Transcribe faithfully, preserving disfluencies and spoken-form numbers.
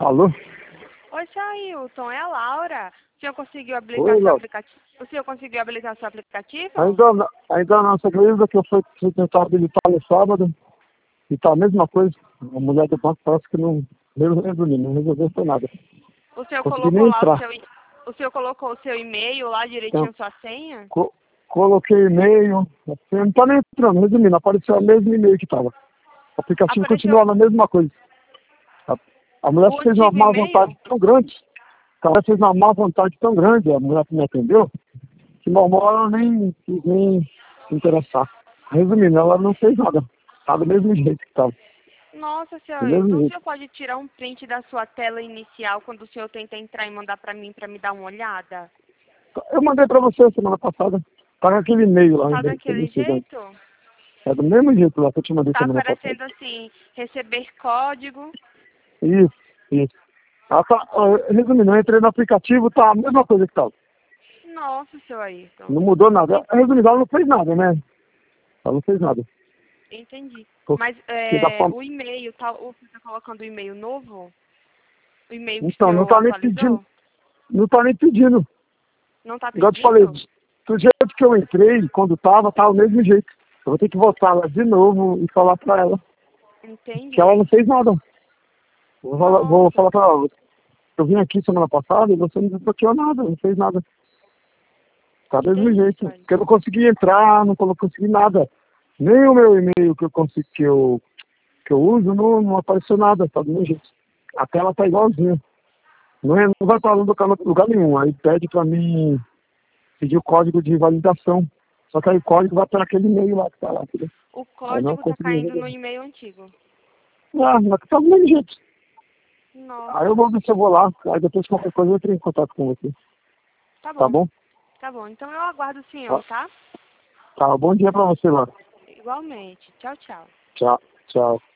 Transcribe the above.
Alô? Oi, seu Ailton, é a Laura. O senhor conseguiu habilitar Oi, seu Laura. aplicativo? O senhor conseguiu habilitar seu aplicativo? Ainda, não- ainda não, você acredita que eu fui, fui tentar habilitar no sábado e tá a mesma coisa. A mulher do banco parece que não, resolveu, não resolveu foi nada. O senhor Consegui colocou nem lá o entrar. seu, e- o senhor colocou o seu e-mail lá Então, direitinho, sua senha? co coloquei e-mail, assim, não tá nem entrando, resumindo, apareceu o mesmo e-mail que tava. O aplicativo Apareceu continua na mesma coisa. A, a mulher o fez uma antigo má vontade e-mail? tão grande, a mulher fez uma má vontade tão grande, a mulher que me atendeu, que mal ela nem quis nem se interessar. Resumindo, ela não fez nada. Tá do mesmo jeito que tava. Nossa, seu Do Ailton, mesmo o jeito. senhor pode tirar um print da sua tela inicial quando o senhor tenta entrar e mandar pra mim pra me dar uma olhada? Eu mandei pra você semana passada. Tá com aquele e-mail lá Tá ainda. Que eu daquele não sei de onde. jeito? É do mesmo jeito lá que eu te mandei Tá semana passada. aparecendo assim, receber código. Isso, isso. Ela tá, ó, resumindo, eu entrei no aplicativo, tá a mesma coisa que tava. Nossa, seu Ailton. Não mudou nada. Resumindo, ela não fez nada, né? Ela não fez nada. Entendi. Mas Porque da é, forma... o e-mail, tá, o- você tá colocando o e-mail novo? O e-mail que o Então, não senhor tá nem pedindo. atualizou? Não tá nem pedindo. Não tá Igual eu te falei, pedindo? do jeito que eu entrei, quando tava, tava do mesmo jeito. Eu vou ter que voltar lá de novo e falar pra ela. Que ela Entendi. não fez nada. Vou falar, vou Nossa, falar pra ela. Eu vim aqui semana passada e você não desbloqueou nada, não fez nada. Tá do mesmo entendi, jeito. senhor. Porque eu não consegui entrar, não colo- consegui nada. Nem o meu e-mail que eu consigo, que eu, que eu uso, não, não apareceu nada, tá do mesmo jeito. A tela tá igualzinha. Não, é, não vai para lugar, lugar nenhum. Aí pede pra mim pedir o código de validação. Só que aí o código vai para aquele e-mail lá que tá lá, entendeu? O Aí não código tá consegui caindo no resolver. e-mail antigo. Ah, mas tá do mesmo jeito. Aí eu Nossa. vou ver se eu vou lá. Aí depois qualquer coisa eu entro em contato com você. Tá Tá bom, bom? tá bom. Então eu aguardo o Tá. senhor, tá? Tá. Bom dia pra você lá. Igualmente. Tchau, tchau. Tchau. Tchau.